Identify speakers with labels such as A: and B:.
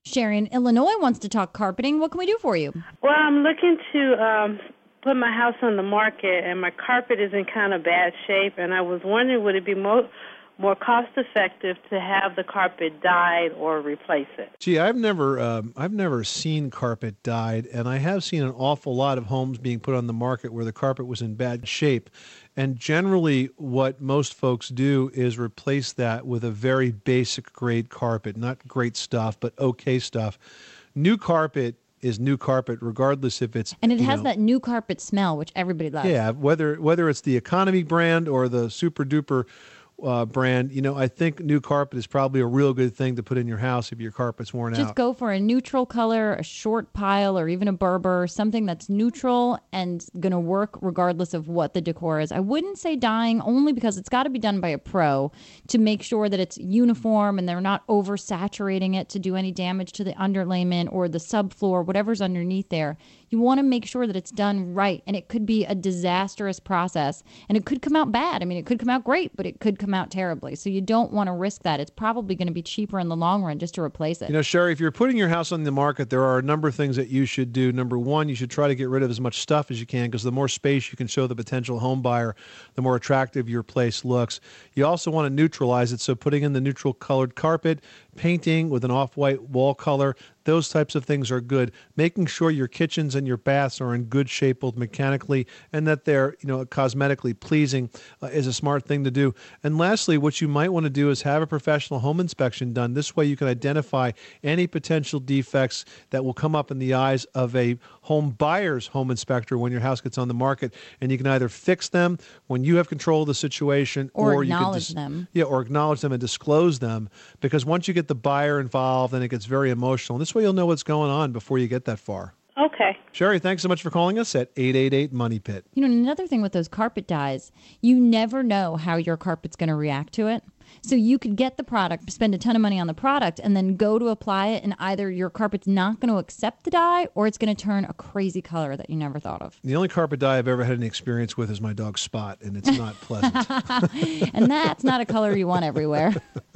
A: Sherry in Illinois wants to talk carpeting. What can we do for you?
B: Well, I'm looking to put my house on the market, and my carpet is in kind of bad shape, and I was wondering, would it be more cost-effective to have the carpet dyed or replace it?
C: Gee, I've never seen carpet dyed, and I have seen an awful lot of homes being put on the market where the carpet was in bad shape. And generally, what most folks do is replace that with a very basic grade carpet, not great stuff, but okay stuff. New carpet is new carpet, regardless if it's
A: and it has that new carpet smell, which everybody loves.
C: Yeah, whether it's the economy brand or the super duper brand, I think new carpet is probably a real good thing to put in your house if your carpet's worn out.
A: Just go for a neutral color, a short pile, or even a Berber, something that's neutral and going to work regardless of what the decor is. I wouldn't say dyeing, only because it's got to be done by a pro to make sure that it's uniform and they're not oversaturating it to do any damage to the underlayment or the subfloor, whatever's underneath there. You want to make sure that it's done right, and it could be a disastrous process, and it could come out bad. I mean, it could come out great, but it could come out terribly. So you don't want to risk that. It's probably going to be cheaper in the long run just to replace it.
C: Sherry, if you're putting your house on the market, there are a number of things that you should do. Number one, you should try to get rid of as much stuff as you can, because the more space you can show the potential home buyer, the more attractive your place looks. You also want to neutralize it, so putting in the neutral colored carpet, painting with an off-white wall color, those types of things are good. Making sure your kitchens and your baths are in good shape, both mechanically and that they're, cosmetically pleasing, is a smart thing to do. And lastly, what you might want to do is have a professional home inspection done. This way you can identify any potential defects that will come up in the eyes of a home buyer's home inspector when your house gets on the market. And you can either fix them when you have control of the situation,
A: or acknowledge them.
C: Yeah, or acknowledge them and disclose them. Because once you get the buyer involved, then it gets very emotional. And this way you'll know what's going on before you get that far.
B: Okay.
C: Sherry, thanks so much for calling us at 888-MONEY-PIT.
A: Another thing with those carpet dyes, you never know how your carpet's going to react to it. So you could get the product, spend a ton of money on the product, and then go to apply it, and either your carpet's not going to accept the dye, or it's going to turn a crazy color that you never thought of.
C: The only carpet dye I've ever had any experience with is my dog Spot, and it's not pleasant.
A: And that's not a color you want everywhere.